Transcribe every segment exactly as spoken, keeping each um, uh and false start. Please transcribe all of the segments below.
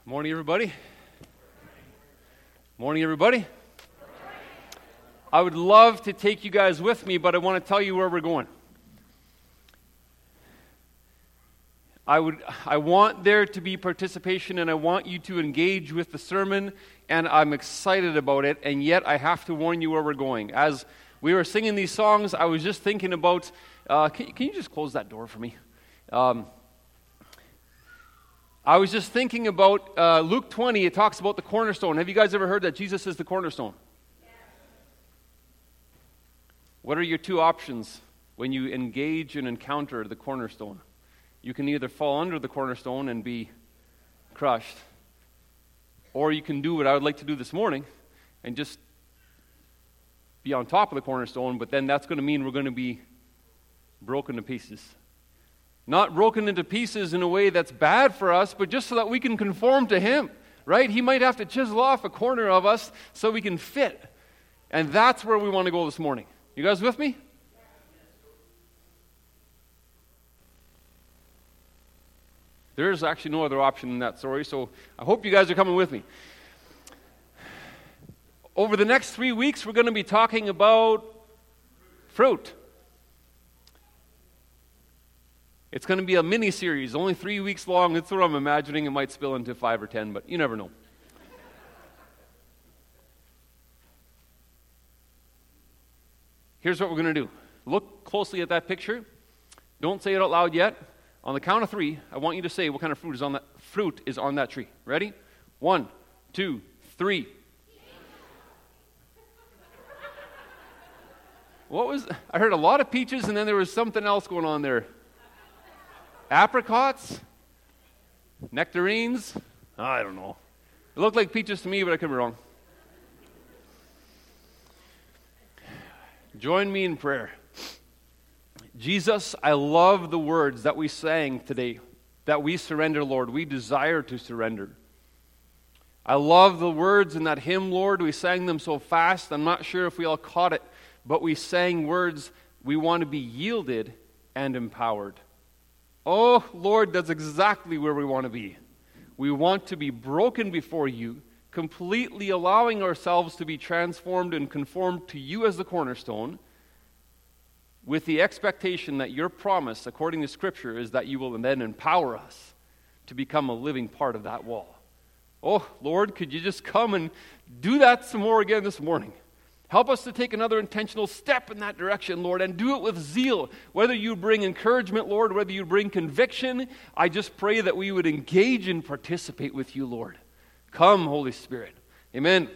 Morning, everybody. Morning, everybody. I would love to take you guys with me, but I want to tell you where we're going. I would, I want there to be participation, and I want you to engage with the sermon, and I'm excited about it, and yet I have to warn you where we're going. As we were singing these songs, I was just thinking about, uh, can, can you just close that door for me? Um, I was just thinking about uh, Luke twenty. It talks about the cornerstone. Have you guys ever heard that Jesus is the cornerstone? Yes. What are your two options when you engage and encounter the cornerstone? You can either fall under the cornerstone and be crushed, or you can do what I would like to do this morning and just be on top of the cornerstone, but then that's going to mean we're going to be broken to pieces. Not broken into pieces in a way that's bad for us, but just so that we can conform to Him, right? He might have to chisel off a corner of us so we can fit. And that's where we want to go this morning. You guys with me? There is actually no other option in that story, so I hope you guys are coming with me. Over the next three weeks, we're going to be talking about fruit. It's going to be a mini-series, only three weeks long. That's what I'm imagining. It might spill into five or ten, but you never know. Here's what we're going to do. Look closely at that picture. Don't say it out loud yet. On the count of three, I want you to say what kind of fruit is on that fruit is on that tree. Ready? One, two, three. What was? I heard a lot of peaches, and then there was something else going on there. Apricots? Nectarines? I don't know. It looked like peaches to me, but I could be wrong. Join me in prayer. Jesus, I love the words that we sang today, that we surrender, Lord. We desire to surrender. I love the words in that hymn, Lord. We sang them so fast, I'm not sure if we all caught it, but we sang words, we want to be yielded and empowered. Oh, Lord, that's exactly where we want to be. We want to be broken before you, completely allowing ourselves to be transformed and conformed to you as the cornerstone, with the expectation that your promise, according to Scripture, is that you will then empower us to become a living part of that wall. Oh, Lord, could you just come and do that some more again this morning? Help us to take another intentional step in that direction, Lord, and do it with zeal. Whether you bring encouragement, Lord, whether you bring conviction, I just pray that we would engage and participate with you, Lord. Come, Holy Spirit. Amen.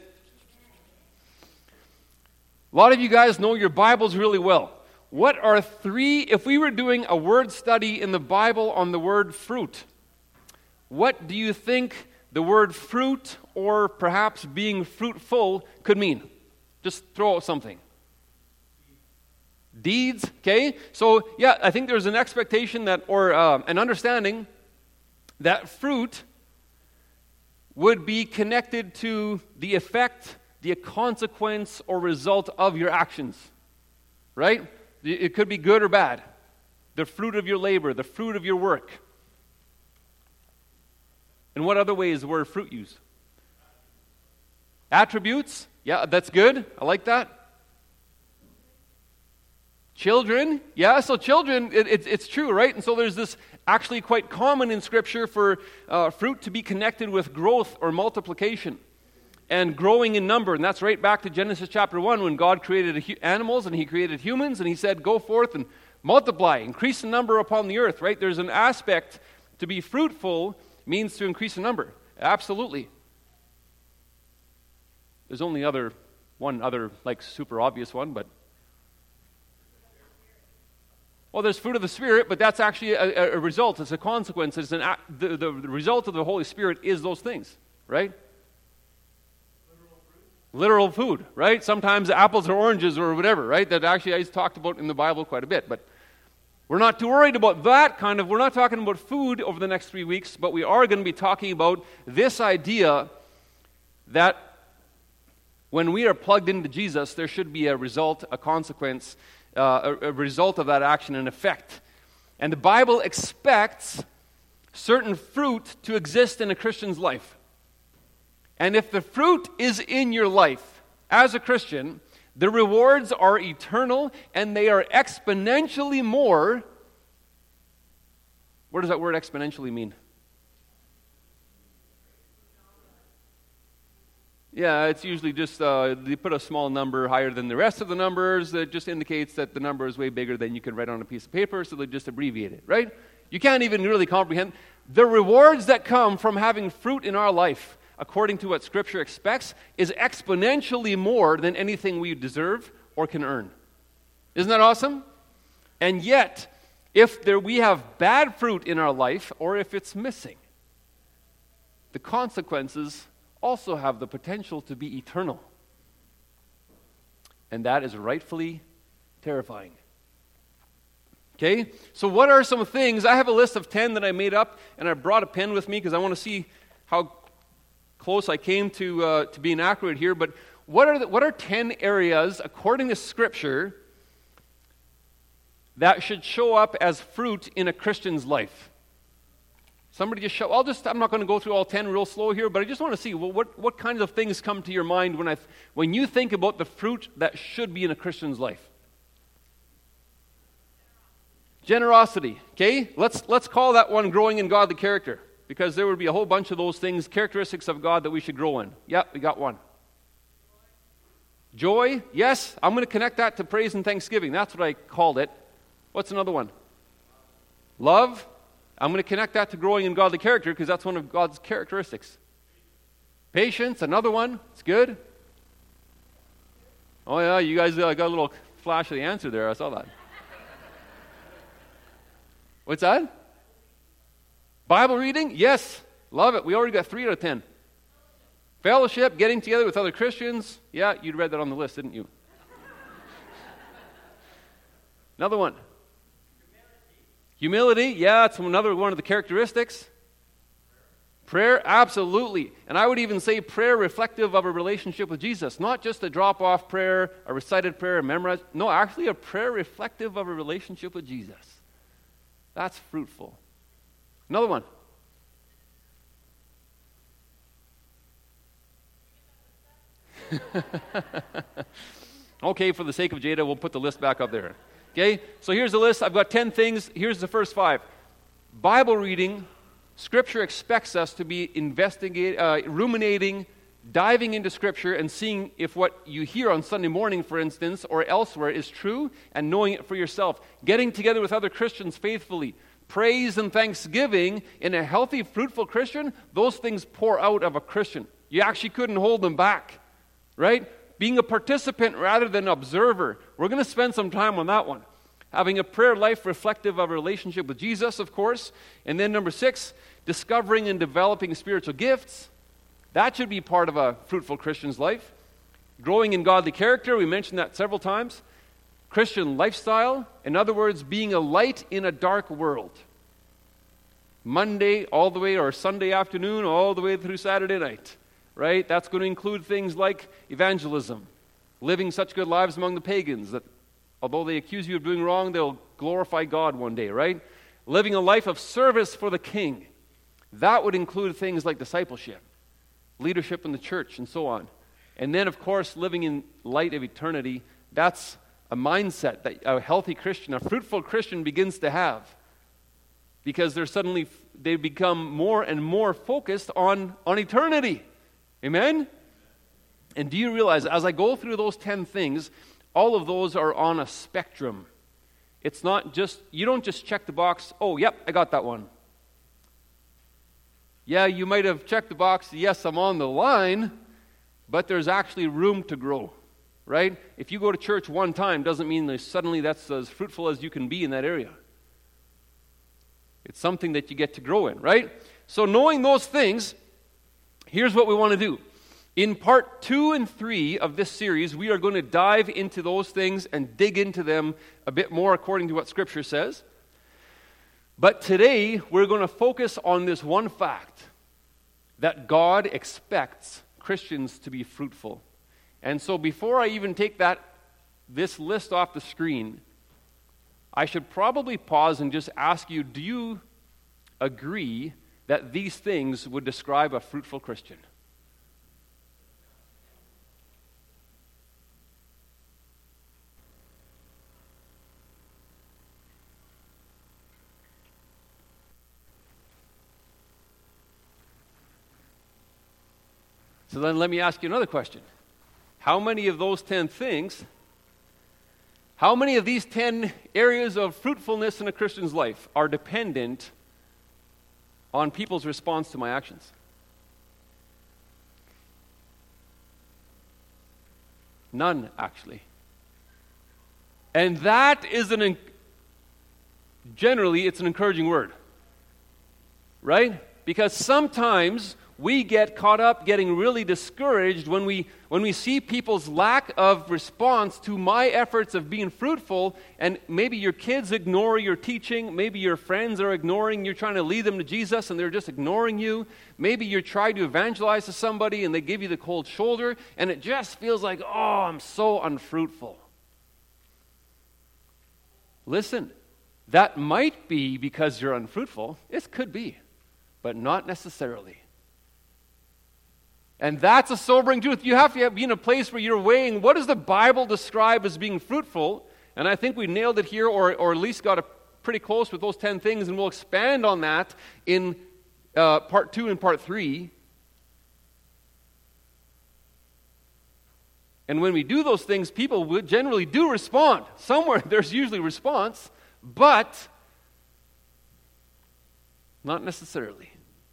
A lot of you guys know your Bibles really well. What are three, if we were doing a word study in the Bible on the word fruit, what do you think the word fruit or perhaps being fruitful could mean? Just throw out something. Deeds, okay? So, yeah, I think there's an expectation that, or uh, an understanding that fruit would be connected to the effect, the consequence, or result of your actions, right? It could be good or bad. The fruit of your labor, the fruit of your work. In what other way is the word fruit used? Attributes? Yeah, that's good. I like that. Children? Yeah, so children, it, it, it's true, right? And so there's this actually quite common in Scripture for uh, fruit to be connected with growth or multiplication and growing in number. And that's right back to Genesis chapter one when God created hu- animals and He created humans and He said, go forth and multiply, increase in number upon the earth, right? There's an aspect to be fruitful means to increase in number. Absolutely. There's only other one other like super obvious one, but well, there's fruit of the Spirit, but that's actually a, a result. It's a consequence. It's an the, the, the result of the Holy Spirit is those things, right? Literal food. Literal food, right? Sometimes apples or oranges or whatever, right? That actually I talked about in the Bible quite a bit, but we're not too worried about that kind of. We're not talking about food over the next three weeks, but we are going to be talking about this idea that when we are plugged into Jesus, there should be a result, a consequence, uh, a, a result of that action, an effect. And the Bible expects certain fruit to exist in a Christian's life. And if the fruit is in your life as a Christian, the rewards are eternal and they are exponentially more. What does that word exponentially mean? Yeah, it's usually just, uh, they put a small number higher than the rest of the numbers. That just indicates that the number is way bigger than you can write on a piece of paper, so they just abbreviate it, right? You can't even really comprehend. The rewards that come from having fruit in our life, according to what Scripture expects, is exponentially more than anything we deserve or can earn. Isn't that awesome? And yet, if there, we have bad fruit in our life, or if it's missing, the consequences also have the potential to be eternal. And that is rightfully terrifying. Okay? So what are some things? I have a list of ten that I made up, and I brought a pen with me because I want to see how close I came to uh, to being accurate here. But what are the, what are ten areas, according to Scripture, that should show up as fruit in a Christian's life? Somebody just show. I'll just. I'm not going to go through all ten real slow here, but I just want to see well, what what kinds of things come to your mind when I when you think about the fruit that should be in a Christian's life. Generosity. Okay, let's let's call that one growing in godly character, because there would be a whole bunch of those things, characteristics of God that we should grow in. Yeah, we got one. Joy. Yes, I'm going to connect that to praise and thanksgiving. That's what I called it. What's another one? Love. I'm going to connect that to growing in godly character because that's one of God's characteristics. Patience, another one. It's good. Oh, yeah, you guys uh, got a little flash of the answer there. I saw that. What's that? Bible reading? Yes. Love it. We already got three out of ten. Fellowship, getting together with other Christians. Yeah, you read that on the list, didn't you? Another one. Humility, yeah, it's another one of the characteristics. Prayer, absolutely. And I would even say prayer reflective of a relationship with Jesus. Not just a drop-off prayer, a recited prayer, a memorized. No, actually a prayer reflective of a relationship with Jesus. That's fruitful. Another one. Okay, for the sake of Jada, we'll put the list back up there. Okay, so here's the list. I've got ten things. Here's the first five. Bible reading. Scripture expects us to be investigating, uh, ruminating, diving into Scripture and seeing if what you hear on Sunday morning, for instance, or elsewhere is true and knowing it for yourself. Getting together with other Christians faithfully. Praise and thanksgiving in a healthy, fruitful Christian, those things pour out of a Christian. You actually couldn't hold them back, right? Being a participant rather than observer. We're going to spend some time on that one. Having a prayer life reflective of a relationship with Jesus, of course. And then number six, discovering and developing spiritual gifts. That should be part of a fruitful Christian's life. Growing in godly character, we mentioned that several times. Christian lifestyle, in other words, being a light in a dark world. Monday all the way, or Sunday afternoon all the way through Saturday night. Right? That's going to include things like evangelism, living such good lives among the pagans that although they accuse you of doing wrong, they'll glorify God one day, right? Living a life of service for the King. That would include things like discipleship, leadership in the church, and so on. And then, of course, living in light of eternity. That's a mindset that a healthy Christian, a fruitful Christian begins to have. Because they're suddenly, they become more and more focused on, on eternity. Amen? And do you realize, as I go through those ten things, all of those are on a spectrum. It's not just, you don't just check the box, oh, yep, I got that one. Yeah, you might have checked the box, yes, I'm on the line, but there's actually room to grow, right? If you go to church one time, doesn't mean that suddenly that's as fruitful as you can be in that area. It's something that you get to grow in, right? So knowing those things, here's what we want to do. In part two and three of this series, we are going to dive into those things and dig into them a bit more according to what Scripture says. But today, we're going to focus on this one fact, that God expects Christians to be fruitful. And so before I even take that this list off the screen, I should probably pause and just ask you, do you agree that these things would describe a fruitful Christian? So then let me ask you another question. How many of those ten things, how many of these ten areas of fruitfulness in a Christian's life are dependent on people's response to my actions? None, actually. And that is an, en- generally, it's an encouraging word. Right? Because sometimes we get caught up getting really discouraged when we when we see people's lack of response to my efforts of being fruitful, and maybe your kids ignore your teaching, maybe your friends are ignoring, you're trying to lead them to Jesus and they're just ignoring you, maybe you're trying to evangelize to somebody and they give you the cold shoulder, and it just feels like, oh, I'm so unfruitful. Listen, that might be because you're unfruitful. It could be, but not necessarily. And that's a sobering truth. You have to be in a place where you're weighing, what does the Bible describe as being fruitful? And I think we nailed it here, or, or at least got a pretty close with those ten things, and we'll expand on that in uh, part two and part three. And when we do those things, people would generally do respond. Somewhere there's usually response, but not necessarily.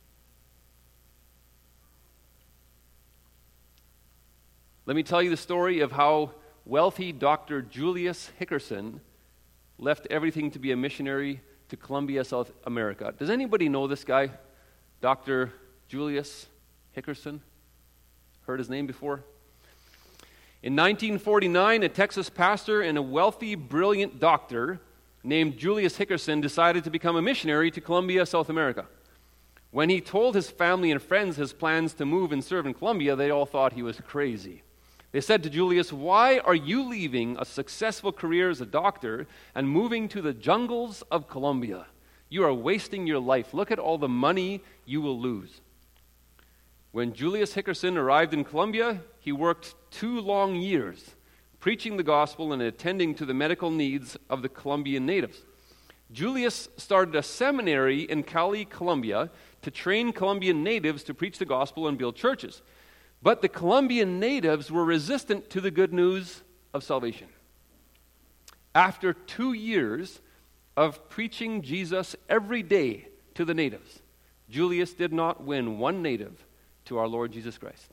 Let me tell you the story of how wealthy Doctor Julius Hickerson left everything to be a missionary to Colombia, South America. Does anybody know this guy, Doctor Julius Hickerson? Heard his name before? In nineteen forty-nine, a Texas pastor and a wealthy, brilliant doctor named Julius Hickerson decided to become a missionary to Colombia, South America. When he told his family and friends his plans to move and serve in Colombia, they all thought he was crazy. They said to Julius, "Why are you leaving a successful career as a doctor and moving to the jungles of Colombia? You are wasting your life. Look at all the money you will lose." When Julius Hickerson arrived in Colombia, he worked two long years preaching the gospel and attending to the medical needs of the Colombian natives. Julius started a seminary in Cali, Colombia, to train Colombian natives to preach the gospel and build churches. But the Colombian natives were resistant to the good news of salvation. After two years of preaching Jesus every day to the natives, Julius did not win one native to our Lord Jesus Christ.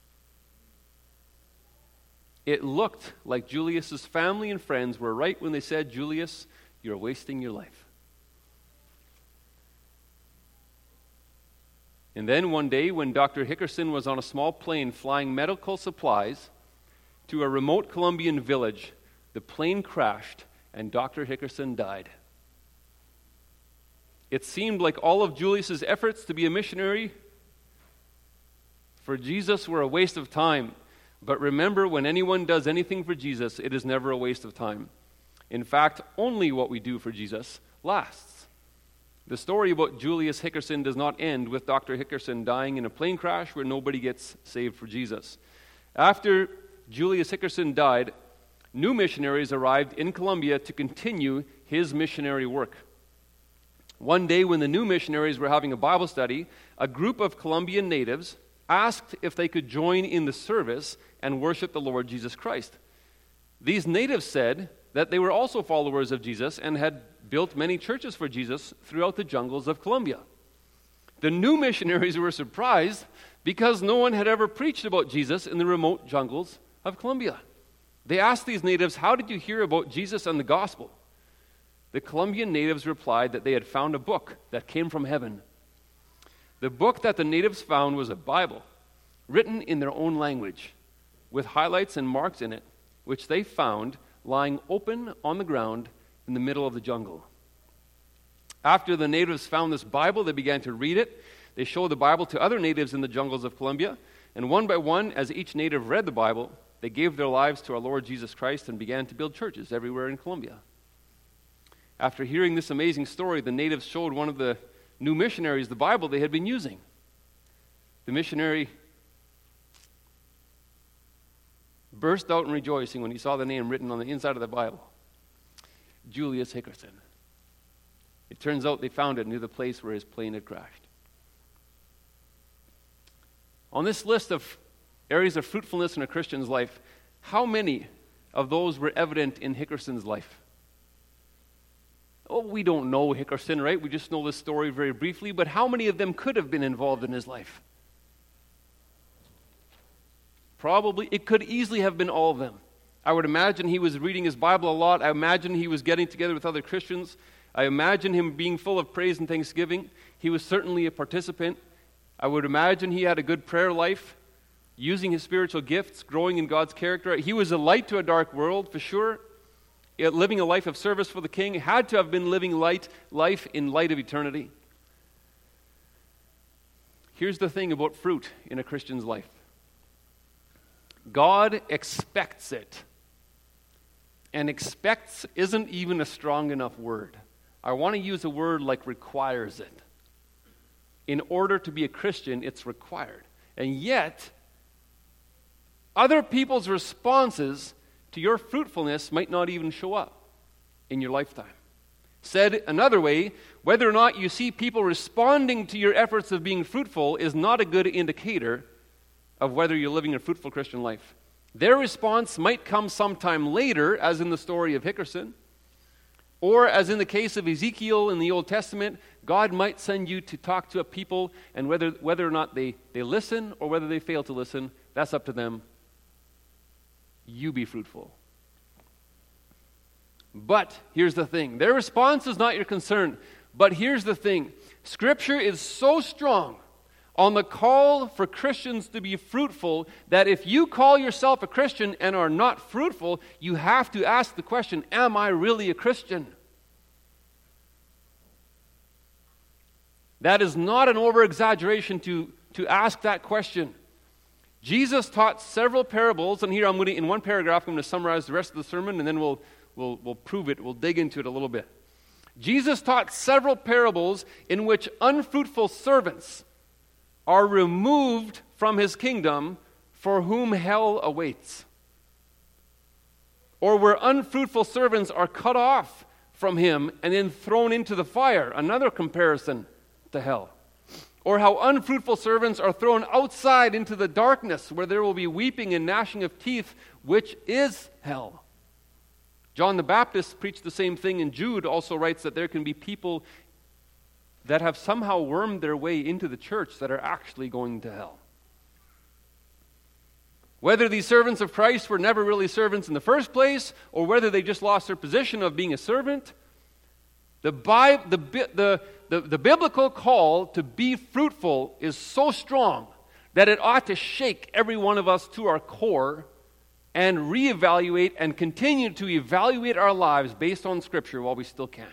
It looked like Julius's family and friends were right when they said, "Julius, you're wasting your life." And then one day, when Doctor Hickerson was on a small plane flying medical supplies to a remote Colombian village, the plane crashed and Doctor Hickerson died. It seemed like all of Julius's efforts to be a missionary for Jesus were a waste of time. But remember, when anyone does anything for Jesus, it is never a waste of time. In fact, only what we do for Jesus lasts. The story about Julius Hickerson does not end with Doctor Hickerson dying in a plane crash where nobody gets saved for Jesus. After Julius Hickerson died, new missionaries arrived in Colombia to continue his missionary work. One day when the new missionaries were having a Bible study, a group of Colombian natives asked if they could join in the service and worship the Lord Jesus Christ. These natives said that they were also followers of Jesus and had built many churches for Jesus throughout the jungles of Colombia. The new missionaries were surprised because no one had ever preached about Jesus in the remote jungles of Colombia. They asked these natives, "How did you hear about Jesus and the gospel?" The Colombian natives replied that they had found a book that came from heaven. The book that the natives found was a Bible, written in their own language, with highlights and marks in it, which they found lying open on the ground in the middle of the jungle. After the natives found this Bible, they began to read it. They showed the Bible to other natives in the jungles of Colombia, and one by one, as each native read the Bible, they gave their lives to our Lord Jesus Christ and began to build churches everywhere in Colombia. After hearing this amazing story, the natives showed one of the new missionaries the Bible they had been using. The missionary burst out in rejoicing when he saw the name written on the inside of the Bible. Julius Hickerson. It turns out they found it near the place where his plane had crashed. On this list of areas of fruitfulness in a Christian's life, how many of those were evident in Hickerson's life? Oh, we don't know Hickerson, right? We just know this story very briefly, but how many of them could have been involved in his life? Probably, it could easily have been all of them. I would imagine he was reading his Bible a lot. I imagine he was getting together with other Christians. I imagine him being full of praise and thanksgiving. He was certainly a participant. I would imagine he had a good prayer life, using his spiritual gifts, growing in God's character. He was a light to a dark world, for sure. Yet living a life of service for the King, had to have been living light, life in light of eternity. Here's the thing about fruit in a Christian's life. God expects it. And expects isn't even a strong enough word. I want to use a word like requires it. In order to be a Christian, it's required. And yet, other people's responses to your fruitfulness might not even show up in your lifetime. Said another way, whether or not you see people responding to your efforts of being fruitful is not a good indicator of whether you're living a fruitful Christian life. Their response might come sometime later, as in the story of Hickerson, or as in the case of Ezekiel in the Old Testament, God might send you to talk to a people, and whether, whether or not they, they listen or whether they fail to listen, that's up to them. You be fruitful. But here's the thing. Their response is not your concern. But here's the thing. Scripture is so strong on the call for Christians to be fruitful that if you call yourself a Christian and are not fruitful, you have to ask the question, am I really a Christian? That is not an over-exaggeration to, to ask that question. Jesus taught several parables, and here I'm going to, in one paragraph, I'm going to summarize the rest of the sermon, and then we'll, we'll, we'll prove it, we'll dig into it a little bit. Jesus taught several parables in which unfruitful servants are removed from his kingdom, for whom hell awaits. Or where unfruitful servants are cut off from him and then thrown into the fire, another comparison to hell. Or how unfruitful servants are thrown outside into the darkness, where there will be weeping and gnashing of teeth, which is hell. John the Baptist preached the same thing, and Jude also writes that there can be people that have somehow wormed their way into the church that are actually going to hell. Whether these servants of Christ were never really servants in the first place, or whether they just lost their position of being a servant, the, Bi- the, the, the, the biblical call to be fruitful is so strong that it ought to shake every one of us to our core and reevaluate and continue to evaluate our lives based on Scripture while we still can.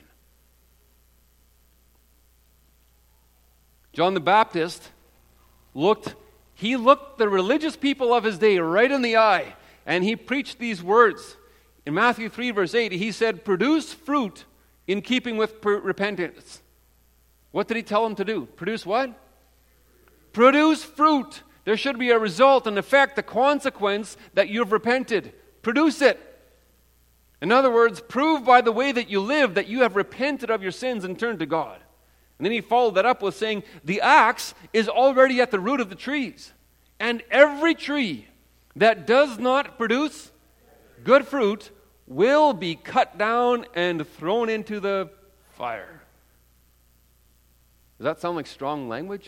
John the Baptist looked, he looked the religious people of his day right in the eye, and he preached these words. In Matthew three, verse eight, he said, produce fruit in keeping with per- repentance. What did he tell them to do? Produce what? Produce fruit. There should be a result, an effect, a consequence that you've repented. Produce it. In other words, prove by the way that you live that you have repented of your sins and turned to God. And then he followed that up with saying, the axe is already at the root of the trees. And every tree that does not produce good fruit will be cut down and thrown into the fire. Does that sound like strong language?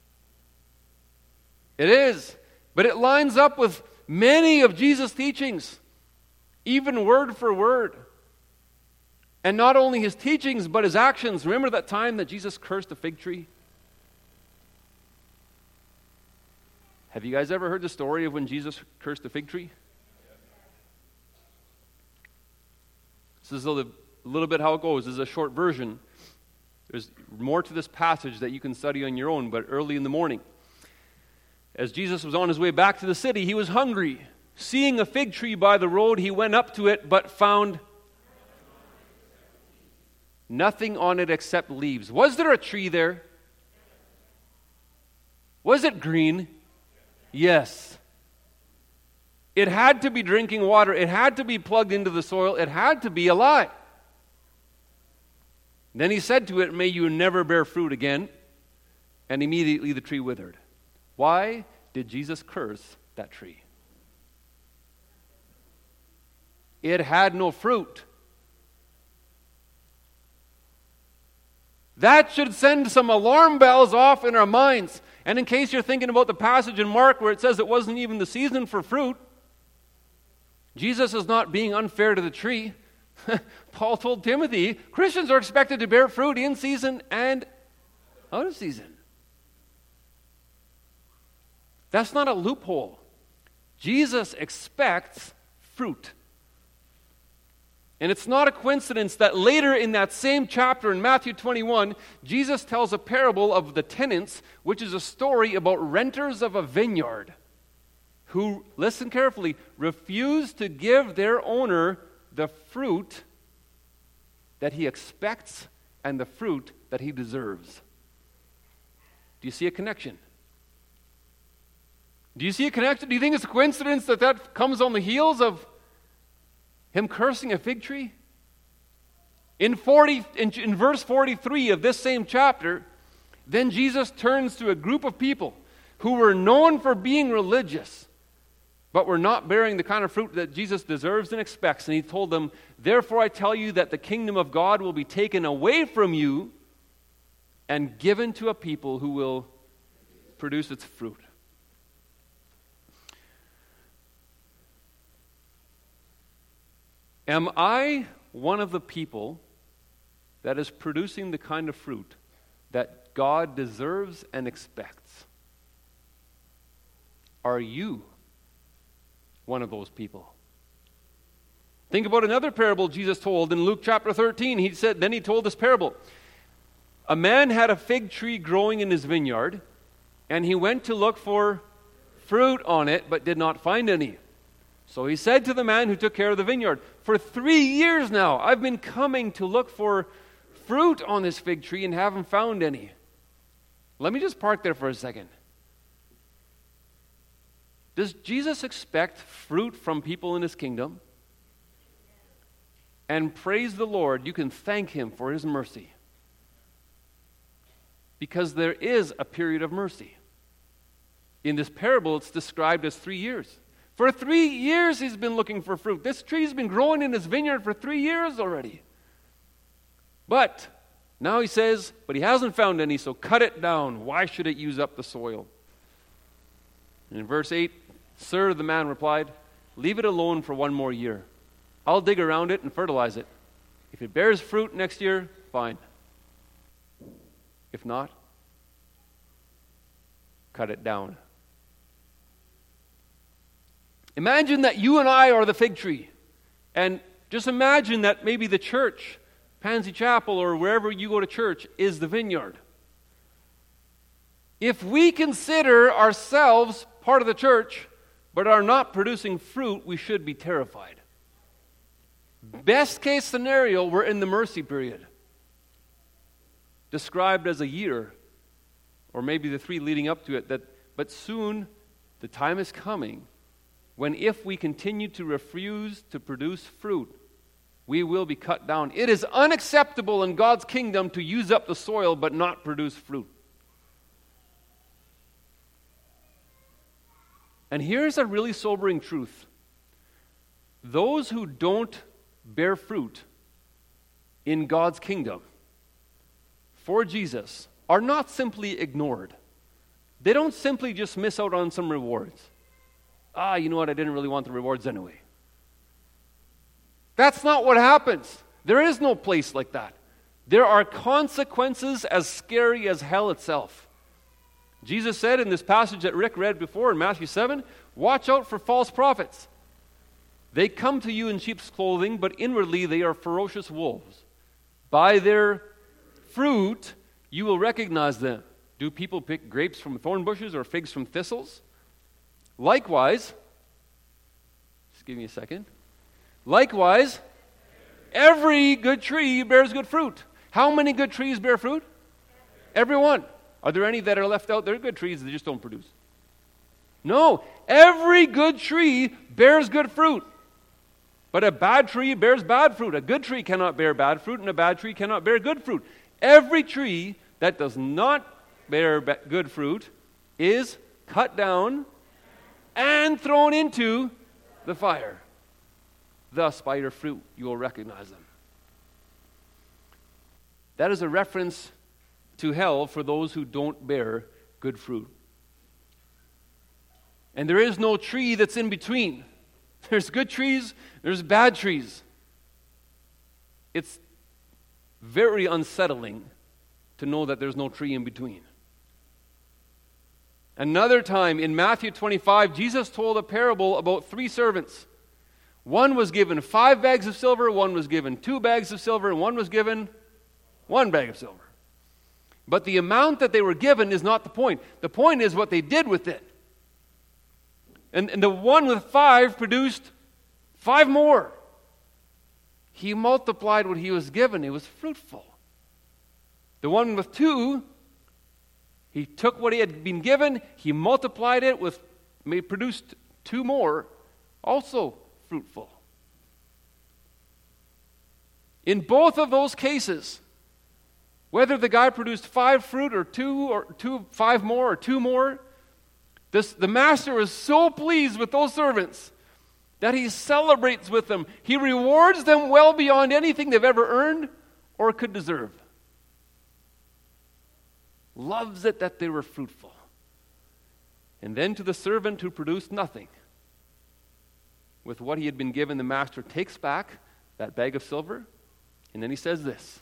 It is. But it lines up with many of Jesus' teachings, even word for word. And not only his teachings, but his actions. Remember that time that Jesus cursed the fig tree? Have you guys ever heard the story of when Jesus cursed the fig tree? This is a little, a little bit how it goes. This is a short version. There's more to this passage that you can study on your own, but early in the morning, as Jesus was on his way back to the city, he was hungry. Seeing a fig tree by the road, he went up to it, but found nothing on it except leaves. Was there a tree there? Was it green? Yes. It had to be drinking water. It had to be plugged into the soil. It had to be alive. Then he said to it, may you never bear fruit again. And immediately the tree withered. Why did Jesus curse that tree. It had no fruit. That should send some alarm bells off in our minds. And in case you're thinking about the passage in Mark where it says it wasn't even the season for fruit, Jesus is not being unfair to the tree. Paul told Timothy, Christians are expected to bear fruit in season and out of season. That's not a loophole. Jesus expects fruit. And it's not a coincidence that later in that same chapter in Matthew twenty-one, Jesus tells a parable of the tenants, which is a story about renters of a vineyard who, listen carefully, refuse to give their owner the fruit that he expects and the fruit that he deserves. Do you see a connection? Do you see a connection? Do you think it's a coincidence that that comes on the heels of him cursing a fig tree? In forty, in, in verse forty-three of this same chapter, then Jesus turns to a group of people who were known for being religious, but were not bearing the kind of fruit that Jesus deserves and expects. And he told them, therefore I tell you that the kingdom of God will be taken away from you and given to a people who will produce its fruit. Am I one of the people that is producing the kind of fruit that God deserves and expects? Are you one of those people? Think about another parable Jesus told in Luke chapter thirteen. He said, then he told this parable. A man had a fig tree growing in his vineyard, and he went to look for fruit on it, but did not find any. So he said to the man who took care of the vineyard, for three years now, I've been coming to look for fruit on this fig tree and haven't found any. Let me just park there for a second. Does Jesus expect fruit from people in his kingdom? And praise the Lord, you can thank him for his mercy. Because there is a period of mercy. In this parable, it's described as three years. For three years he's been looking for fruit. This tree's been growing in his vineyard for three years already. But now he says, but he hasn't found any, so cut it down. Why should it use up the soil? And in verse eight, sir, the man replied, leave it alone for one more year. I'll dig around it and fertilize it. If it bears fruit next year, fine. If not, cut it down. Imagine that you and I are the fig tree. And just imagine that maybe the church, Pansy Chapel or wherever you go to church, is the vineyard. If we consider ourselves part of the church, but are not producing fruit, we should be terrified. Best case scenario, we're in the mercy period, described as a year, or maybe the three leading up to it. That, but soon the time is coming when if we continue to refuse to produce fruit, we will be cut down. It is unacceptable in God's kingdom to use up the soil but not produce fruit. And here's a really sobering truth. Those who don't bear fruit in God's kingdom for Jesus are not simply ignored. They don't simply just miss out on some rewards. Ah, you know what? I didn't really want the rewards anyway. That's not what happens. There is no place like that. There are consequences as scary as hell itself. Jesus said in this passage that Rick read before in Matthew seven, watch out for false prophets. They come to you in sheep's clothing, but inwardly they are ferocious wolves. By their fruit you will recognize them. Do people pick grapes from thorn bushes or figs from thistles? Likewise, just give me a second. Likewise, every good tree bears good fruit. How many good trees bear fruit? Every one. Are there any that are left out? They're good trees, they just don't produce. No, every good tree bears good fruit. But a bad tree bears bad fruit. A good tree cannot bear bad fruit, and a bad tree cannot bear good fruit. Every tree that does not bear good fruit is cut down and thrown into the fire. Thus, by your fruit, you will recognize them. That is a reference to hell for those who don't bear good fruit. And there is no tree that's in between. There's good trees, there's bad trees. It's very unsettling to know that there's no tree in between. Another time in Matthew twenty-five, Jesus told a parable about three servants. One was given five bags of silver, one was given two bags of silver, and one was given one bag of silver. But the amount that they were given is not the point. The point is what they did with it. And, and the one with five produced five more. He multiplied what he was given. It was fruitful. The one with two, he took what he had been given, he multiplied it with, may produced two more, also fruitful. In both of those cases, whether the guy produced five fruit or two or two, five more or two more, this, the master was so pleased with those servants that he celebrates with them. He rewards them well beyond anything they've ever earned or could deserve. Loves it that they were fruitful. And then to the servant who produced nothing, with what he had been given, the master takes back that bag of silver, and then he says this: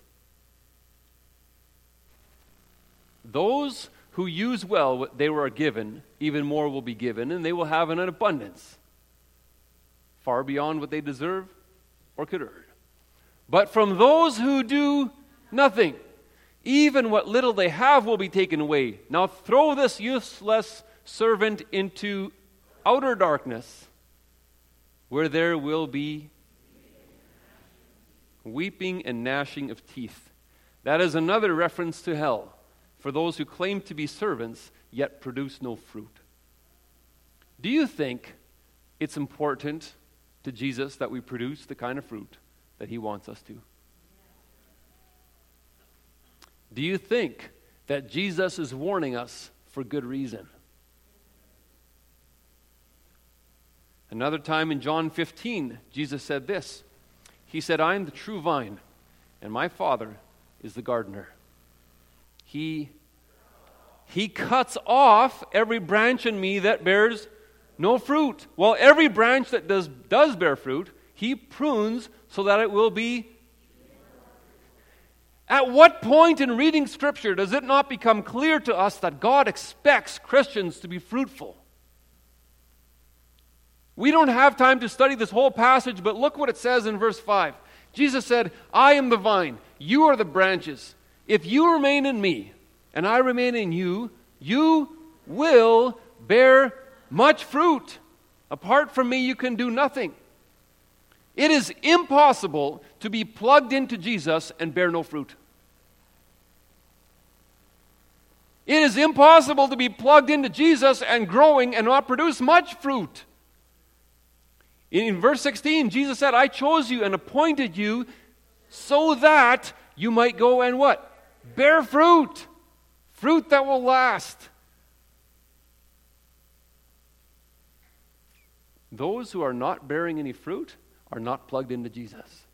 those who use well what they were given, even more will be given, and they will have an abundance, far beyond what they deserve or could earn. But from those who do nothing, even what little they have will be taken away. Now throw this useless servant into outer darkness, where there will be weeping and gnashing of teeth. That is another reference to hell for those who claim to be servants yet produce no fruit. Do you think it's important to Jesus that we produce the kind of fruit that he wants us to? Do you think that Jesus is warning us for good reason? Another time in John fifteen, Jesus said this. He said, I am the true vine, and my Father is the gardener. He, he cuts off every branch in me that bears no fruit. While every branch that does, does bear fruit, he prunes so that it will be. At what point in reading Scripture does it not become clear to us that God expects Christians to be fruitful? We don't have time to study this whole passage, but look what it says in verse five. Jesus said, I am the vine, you are the branches. If you remain in me, and I remain in you, you will bear much fruit. Apart from me, you can do nothing. It is impossible to be plugged into Jesus and bear no fruit. It is impossible to be plugged into Jesus and growing and not produce much fruit. In verse sixteen, Jesus said, I chose you and appointed you so that you might go and what? Bear fruit. Fruit that will last. Those who are not bearing any fruit are not plugged into Jesus.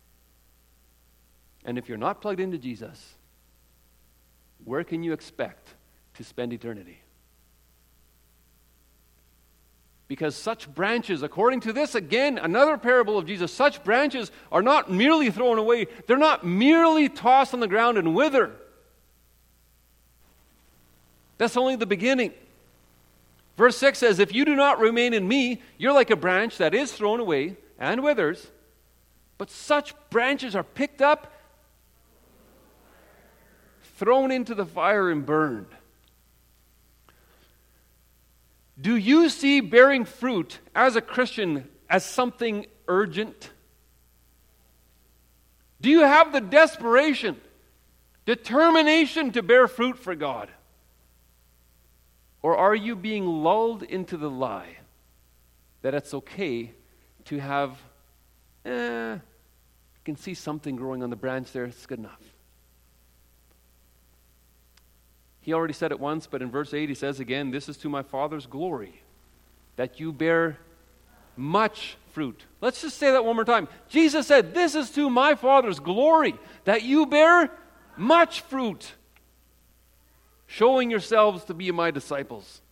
And if you're not plugged into Jesus, where can you expect to spend eternity? Because such branches, according to this, again, another parable of Jesus, such branches are not merely thrown away. They're not merely tossed on the ground and wither. That's only the beginning. Verse six says, if you do not remain in me, you're like a branch that is thrown away and withers. But such branches are picked up, thrown into the fire and burned. Do you see bearing fruit as a Christian as something urgent? Do you have the desperation, determination to bear fruit for God? Or are you being lulled into the lie that it's okay to have, eh, I can see something growing on the branch there, it's good enough. He already said it once, but in verse eight he says again, this is to my Father's glory, that you bear much fruit. Let's just say that one more time. Jesus said, this is to my Father's glory, that you bear much fruit, showing yourselves to be my disciples.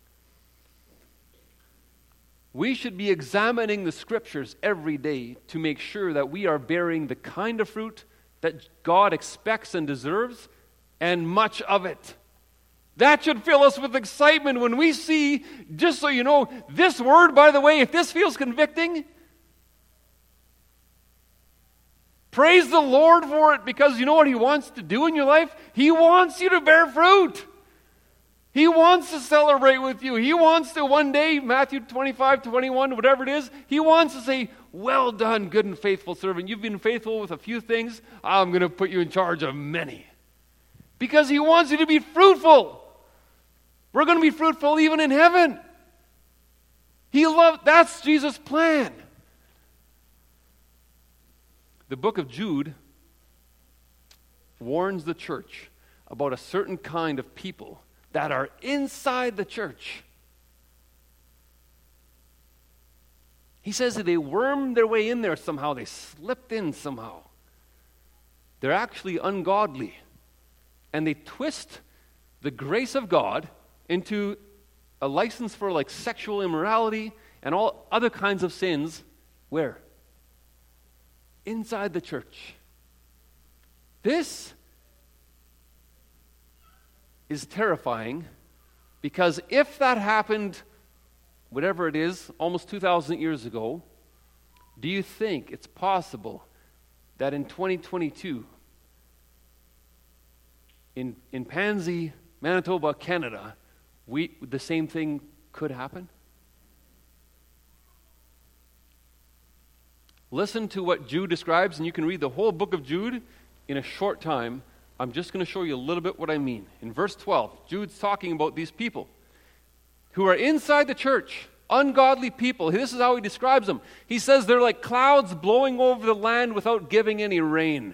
We should be examining the Scriptures every day to make sure that we are bearing the kind of fruit that God expects and deserves, and much of it. That should fill us with excitement when we see, just so you know, this word, by the way, if this feels convicting, praise the Lord for it, because you know what He wants to do in your life? He wants you to bear fruit. He wants to celebrate with you. He wants to one day, Matthew twenty-five, twenty-one, whatever it is, He wants to say, well done, good and faithful servant. You've been faithful with a few things. I'm going to put you in charge of many. Because He wants you to be fruitful. We're going to be fruitful even in heaven. He loved, that's Jesus' plan. The book of Jude warns the church about a certain kind of people that are inside the church. He says that they wormed their way in there somehow. They slipped in somehow. They're actually ungodly. And they twist the grace of God into a license for like sexual immorality and all other kinds of sins. Where? Inside the church. This is terrifying, because if that happened, whatever it is, almost two thousand years ago, do you think it's possible that in twenty twenty-two, in, in Pansy, Manitoba, Canada, we, the same thing could happen? Listen to what Jude describes, and you can read the whole book of Jude in a short time. I'm just going to show you a little bit what I mean. In verse twelve, Jude's talking about these people who are inside the church, ungodly people. This is how he describes them. He says they're like clouds blowing over the land without giving any rain.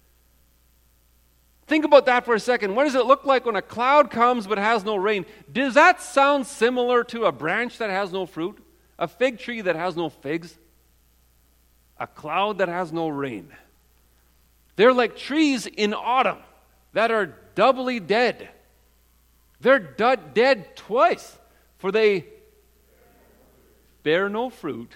Think about that for a second. What does it look like when a cloud comes but has no rain? Does that sound similar to a branch that has no fruit? A fig tree that has no figs? A cloud that has no rain? They're like trees in autumn that are doubly dead. They're du- dead twice, for they bear no fruit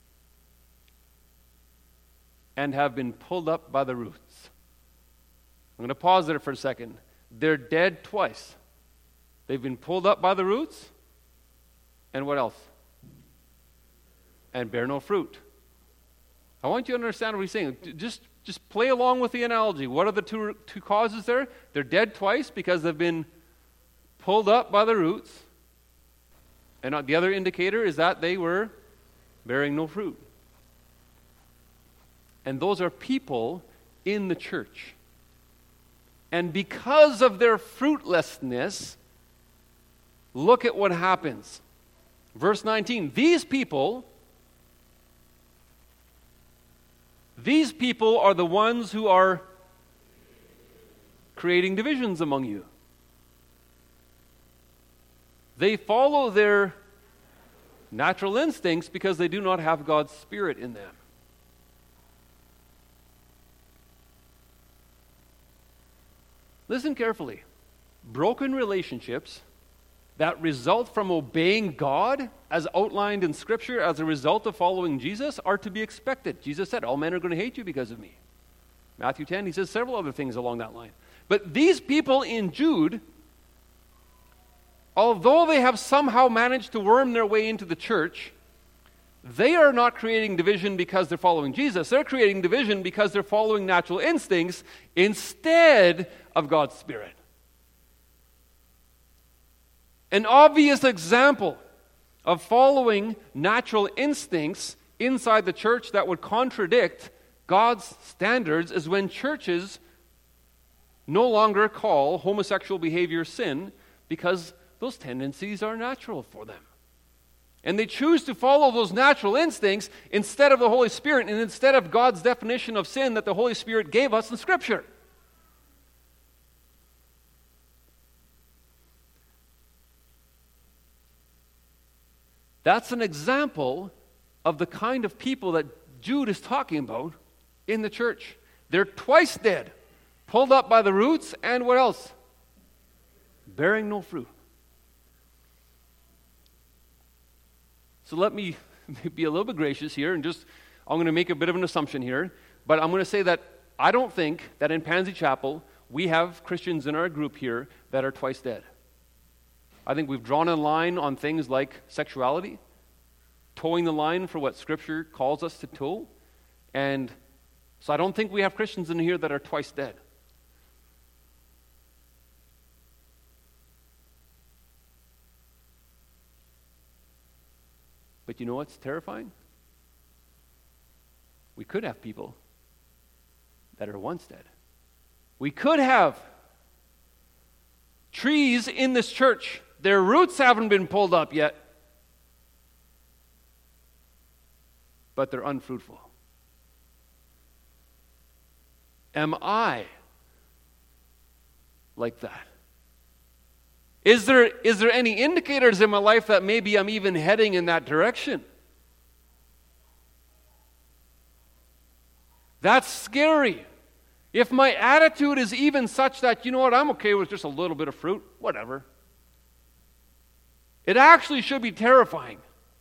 and have been pulled up by the roots. I'm going to pause there for a second. They're dead twice. They've been pulled up by the roots, and what else? And bear no fruit. I want you to understand what he's saying. Just, just play along with the analogy. What are the two, two causes there? They're dead twice because they've been pulled up by the roots. And the other indicator is that they were bearing no fruit. And those are people in the church. And because of their fruitlessness, look at what happens. Verse nineteen, these people, these people are the ones who are creating divisions among you. They follow their natural instincts because they do not have God's Spirit in them. Listen carefully. Broken relationships that result from obeying God, as outlined in Scripture, as a result of following Jesus, are to be expected. Jesus said, all men are going to hate you because of me. Matthew ten, he says several other things along that line. But these people in Jude, although they have somehow managed to worm their way into the church, they are not creating division because they're following Jesus. They're creating division because they're following natural instincts instead of God's Spirit. An obvious example of following natural instincts inside the church that would contradict God's standards is when churches no longer call homosexual behavior sin because those tendencies are natural for them. And they choose to follow those natural instincts instead of the Holy Spirit and instead of God's definition of sin that the Holy Spirit gave us in Scripture. That's an example of the kind of people that Jude is talking about in the church. They're twice dead, pulled up by the roots, and what else? Bearing no fruit. So let me be a little bit gracious here, and just, I'm going to make a bit of an assumption here, but I'm going to say that I don't think that in Pansy Chapel we have Christians in our group here that are twice dead. I think we've drawn a line on things like sexuality, towing the line for what Scripture calls us to tow, and so I don't think we have Christians in here that are twice dead. But you know what's terrifying? We could have people that are once dead. We could have trees in this church. Their roots haven't been pulled up yet, but they're unfruitful. Am I like that? Is there, is there any indicators in my life that maybe I'm even heading in that direction? That's scary. If my attitude is even such that, you know what, I'm okay with just a little bit of fruit, whatever. It actually should be terrifying.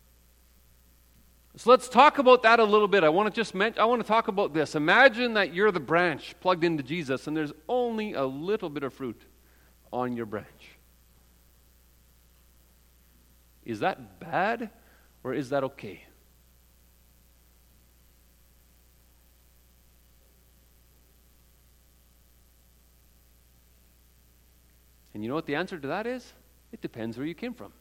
So let's talk about that a little bit. I want to just men- I want to talk about this. Imagine that you're the branch plugged into Jesus and there's only a little bit of fruit on your branch. Is that bad or is that okay? And you know what the answer to that is? It depends where you came from.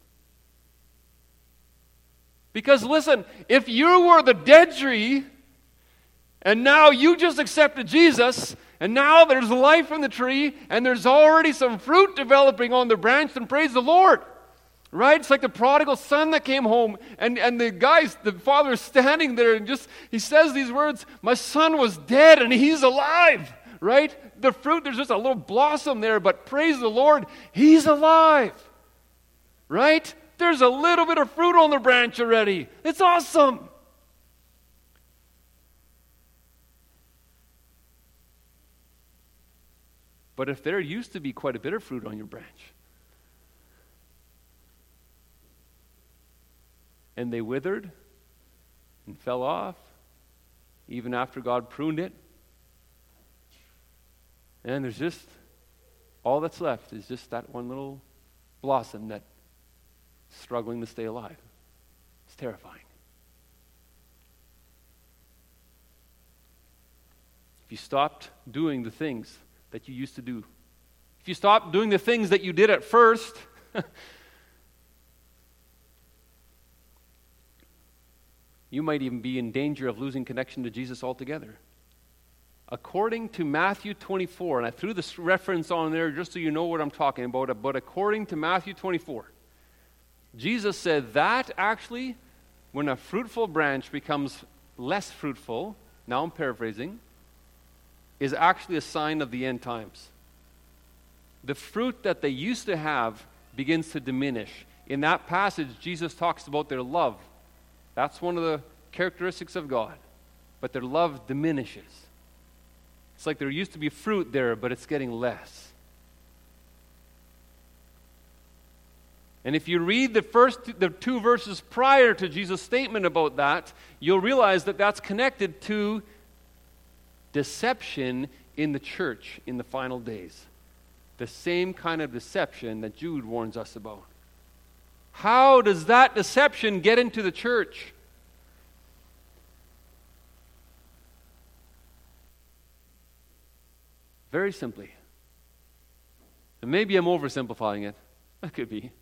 Because listen, if you were the dead tree, and now you just accepted Jesus, and now there's life in the tree, and there's already some fruit developing on the branch, then praise the Lord. Right? It's like the prodigal son that came home, and, and the guys, the father is standing there, and just, he says these words, my son was dead, and he's alive. Right? The fruit, there's just a little blossom there, but praise the Lord, he's alive. Right? There's a little bit of fruit on the branch already. It's awesome. But if there used to be quite a bit of fruit on your branch, and they withered and fell off, even after God pruned it, and there's just, all that's left is just that one little blossom that's struggling to stay alive. It's terrifying. If you stopped doing the things that you used to do, if you stopped doing the things that you did at first, you might even be in danger of losing connection to Jesus altogether. According to Matthew twenty-four, and I threw this reference on there just so you know what I'm talking about, but according to Matthew twenty-four, Jesus said that actually, when a fruitful branch becomes less fruitful, now I'm paraphrasing, is actually a sign of the end times. The fruit that they used to have begins to diminish. In that passage, Jesus talks about their love. That's one of the characteristics of God. But their love diminishes. It's like there used to be fruit there, but it's getting less. And if you read the first, the two verses prior to Jesus' statement about that, you'll realize that that's connected to deception in the church in the final days. The same kind of deception that Jude warns us about. How does that deception get into the church? Very simply. And maybe I'm oversimplifying it. That could be.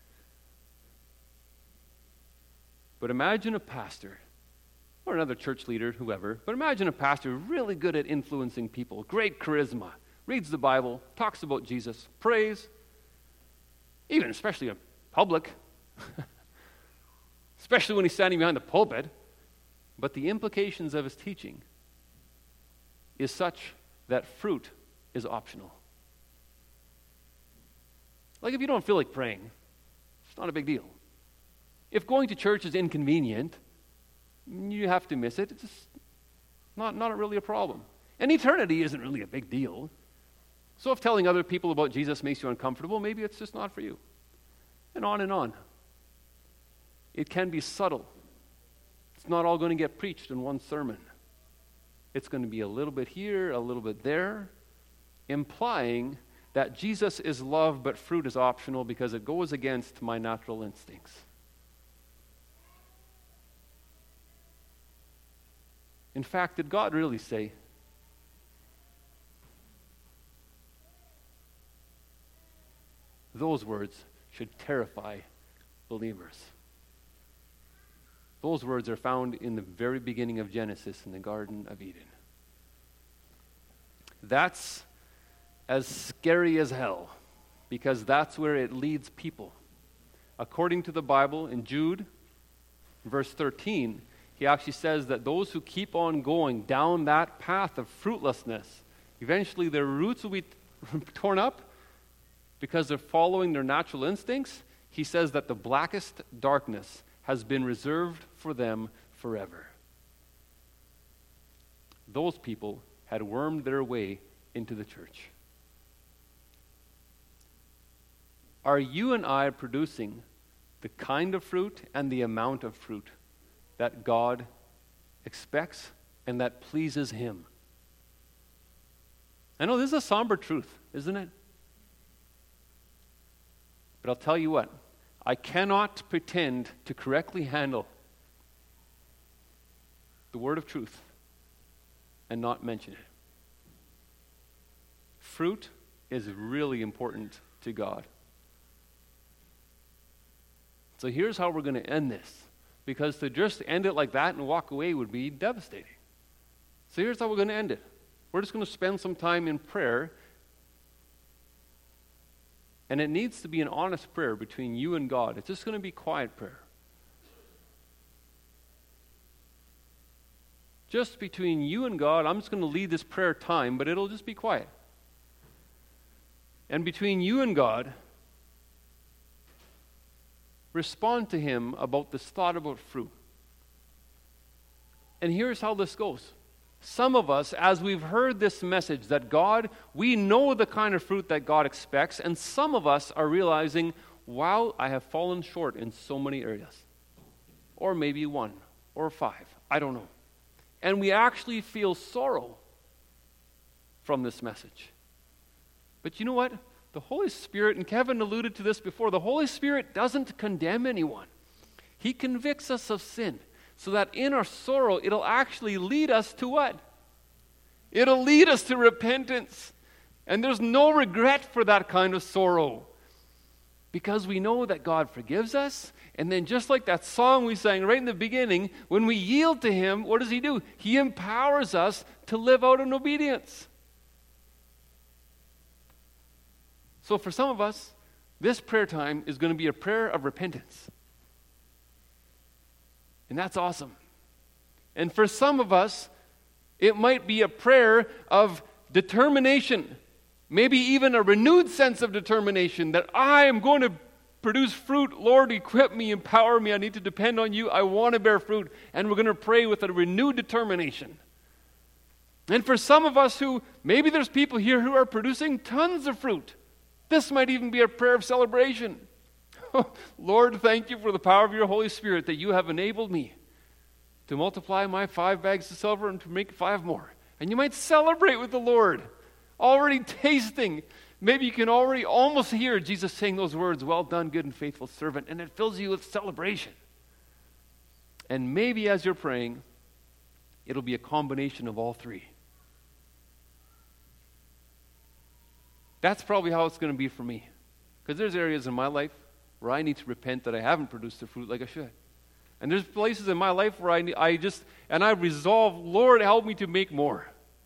But imagine a pastor, or another church leader, whoever, but imagine a pastor really good at influencing people, great charisma, reads the Bible, talks about Jesus, prays, even especially in public, especially when he's standing behind the pulpit. But the implications of his teaching is such that fruit is optional. Like if you don't feel like praying, it's not a big deal. If going to church is inconvenient, you have to miss it. It's just not, not really a problem. And eternity isn't really a big deal. So if telling other people about Jesus makes you uncomfortable, maybe it's just not for you. And on and on. It can be subtle. It's not all going to get preached in one sermon. It's going to be a little bit here, a little bit there, implying that Jesus is love, but fruit is optional because it goes against my natural instincts. In fact, did God really say? Those words should terrify believers. Those words are found in the very beginning of Genesis in the Garden of Eden. That's as scary as hell, because that's where it leads people. According to the Bible, in Jude, verse thirteen, he actually says that those who keep on going down that path of fruitlessness, eventually their roots will be torn up because they're following their natural instincts. He says that the blackest darkness has been reserved for them forever. Those people had wormed their way into the church. Are you and I producing the kind of fruit and the amount of fruit that God expects and that pleases Him? I know this is a somber truth, isn't it? But I'll tell you what, I cannot pretend to correctly handle the word of truth and not mention it. Fruit is really important to God. So here's how we're going to end this, because to just end it like that and walk away would be devastating. So here's how we're going to end it. We're just going to spend some time in prayer. And it needs to be an honest prayer between you and God. It's just going to be quiet prayer. Just between you and God, I'm just going to lead this prayer time, but it'll just be quiet. And between you and God, respond to Him about this thought about fruit. And here's how this goes. Some of us, as we've heard this message that God, we know the kind of fruit that God expects, and some of us are realizing, wow, I have fallen short in so many areas. Or maybe one, or five, I don't know. And we actually feel sorrow from this message. But you know what? The Holy Spirit, and Kevin alluded to this before, the Holy Spirit doesn't condemn anyone. He convicts us of sin, so that in our sorrow, it'll actually lead us to what? It'll lead us to repentance. And there's no regret for that kind of sorrow, because we know that God forgives us. And then just like that song we sang right in the beginning, when we yield to Him, what does He do? He empowers us to live out in obedience. So for some of us, this prayer time is going to be a prayer of repentance. And that's awesome. And for some of us, it might be a prayer of determination, maybe even a renewed sense of determination that I am going to produce fruit. Lord, equip me, empower me. I need to depend on You. I want to bear fruit. And we're going to pray with a renewed determination. And for some of us who, maybe there's people here who are producing tons of fruit. This might even be a prayer of celebration. Lord, thank You for the power of Your Holy Spirit that You have enabled me to multiply my five bags of silver and to make five more. And you might celebrate with the Lord, already tasting. Maybe you can already almost hear Jesus saying those words, well done, good and faithful servant, and it fills you with celebration. And maybe as you're praying, it'll be a combination of all three. That's probably how it's going to be for me. Because there's areas in my life where I need to repent that I haven't produced the fruit like I should. And there's places in my life where I, I just, and I resolve, Lord, help me to make more.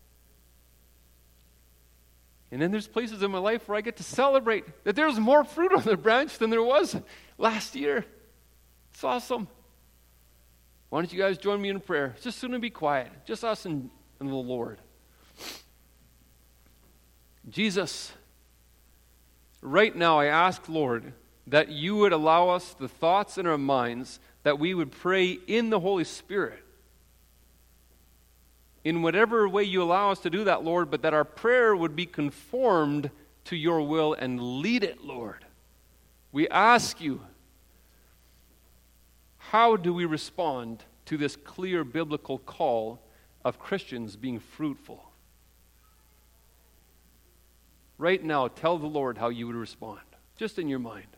And then there's places in my life where I get to celebrate that there's more fruit on the branch than there was last year. It's awesome. Why don't you guys join me in prayer? It's just going to be quiet. Just us and, and the Lord. Jesus, right now I ask, Lord, that you would allow us the thoughts in our minds, that we would pray in the Holy Spirit. In whatever way you allow us to do that, Lord, but that our prayer would be conformed to your will and lead it, Lord. We ask you, how do we respond to this clear biblical call of Christians being fruitful? Right now, tell the Lord how you would respond, just in your mind.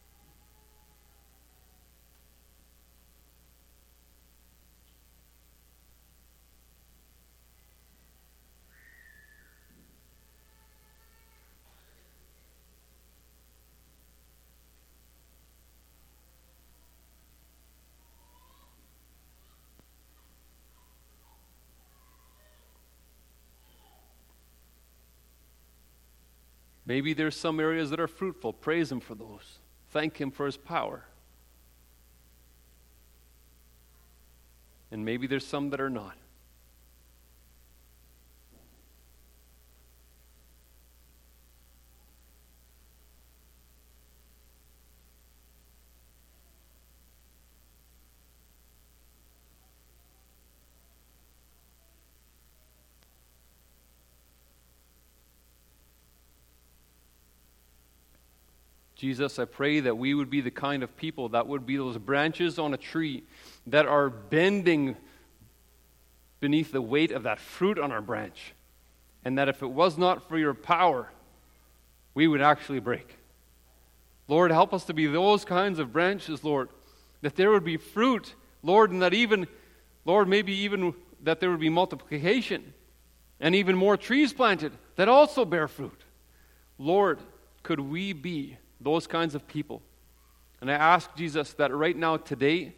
Maybe there's some areas that are fruitful. Praise Him for those. Thank Him for His power. And maybe there's some that are not. Jesus, I pray that we would be the kind of people that would be those branches on a tree that are bending beneath the weight of that fruit on our branch. And that if it was not for your power, we would actually break. Lord, help us to be those kinds of branches, Lord, that there would be fruit, Lord, and that even, Lord, maybe even that there would be multiplication and even more trees planted that also bear fruit. Lord, could we be those kinds of people? And I ask, Jesus, that right now, today,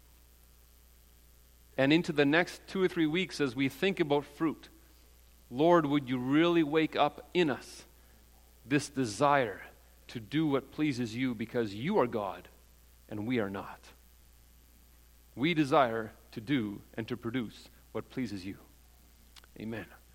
and into the next two or three weeks as we think about fruit, Lord, would you really wake up in us this desire to do what pleases you, because you are God and we are not. We desire to do and to produce what pleases you. Amen.